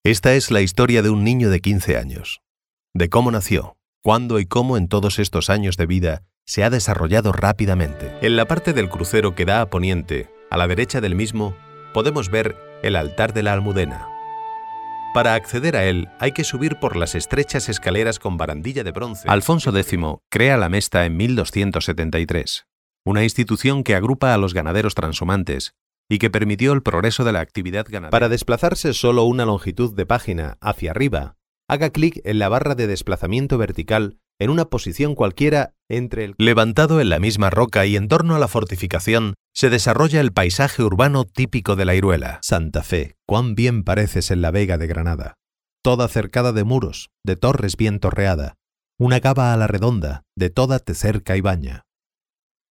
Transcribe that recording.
Esta es la historia de un niño de 15 años. De cómo nació, cuándo y cómo en todos estos años de vida se ha desarrollado rápidamente. En la parte del crucero que da a poniente, a la derecha del mismo, podemos ver el altar de la Almudena. Para acceder a él hay que subir por las estrechas escaleras con barandilla de bronce. Alfonso X crea la Mesta en 1273, una institución que agrupa a los ganaderos transhumantes y que permitió el progreso de la actividad ganadera. Para desplazarse solo una longitud de página hacia arriba, haga clic en la barra de desplazamiento vertical en una posición cualquiera entre el... Levantado en la misma roca y en torno a la fortificación, se desarrolla el paisaje urbano típico de la Iruela. Santa Fe, cuán bien pareces en la Vega de Granada. Toda cercada de muros, de torres bien torreada. Una cava a la redonda, de toda te cerca y baña.